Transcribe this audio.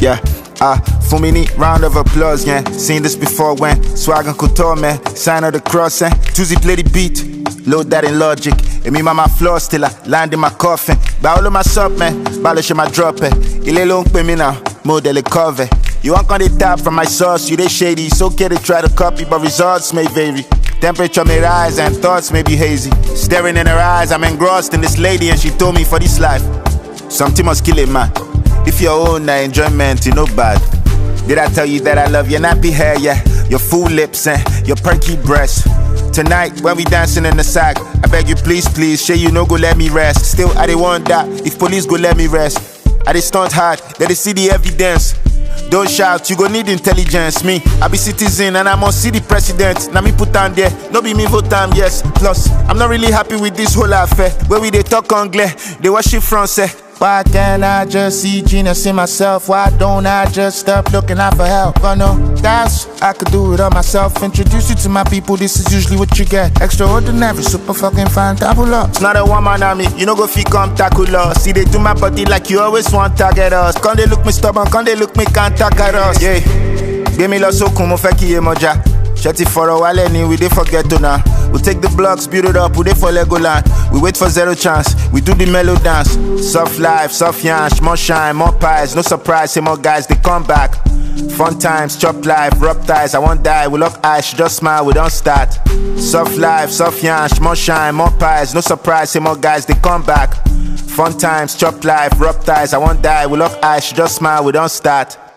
Yeah, for me, need round of applause, yeah. Seen this before when Swag and Couture, man. Sign of the cross, eh. Tuesday play the beat, load that in Logic. And me, my floors till I land in my coffin. But all of my sub, man, balish my drop, eh. Il long pay me now, model cover. You want on the top from my sauce, you they shady. It's okay to try to copy, but results may vary. Temperature may rise and thoughts may be hazy. Staring in her eyes, I'm engrossed in this lady and she told me for this life something must kill it, man. If your own enjoyment, you know bad. Did I tell you that I love your nappy hair, yeah? Your full lips and your perky breasts. Tonight, when we dancing in the sack, I beg you please, please, shey you no go let me rest. Still, I dey wonder if police go let me rest. I dey stunt hard, let they see the evidence. Don't shout, you go need intelligence. Me, I be citizen and I must see the president. Now me put on there, no be me vote time, yes. Plus, I'm not really happy with this whole affair. Where we they talk anglais, they worship français. Why can't I just see genius in myself? Why don't I just stop looking out for help? I know that's I could do it all myself. Introduce you to my people, this is usually what you get. Extraordinary, super fucking fantabulous. It's not a woman on me, you know go fi come tackle us. See they do my body like you always want to target us. Can they look me stubborn, can they look me can't target us? Yeah, give me love so cool, mo fe ki ye moja. Shetty for a while and we dey forget to now. We take the blocks, build it up, we dey for Legoland. We wait for zero chance, we do the mellow dance. Soft life, soft yansh, more shine, more pies. No surprise, say more guys, they come back. Fun times, chop life, rub ties. I won't die, we lock eyes, she just smile, we don't start. Soft life, soft yansh, more shine, more pies. No surprise, say more guys, they come back. Fun times, chop life, rub ties. I won't die, we lock eyes, she just smile, we don't start.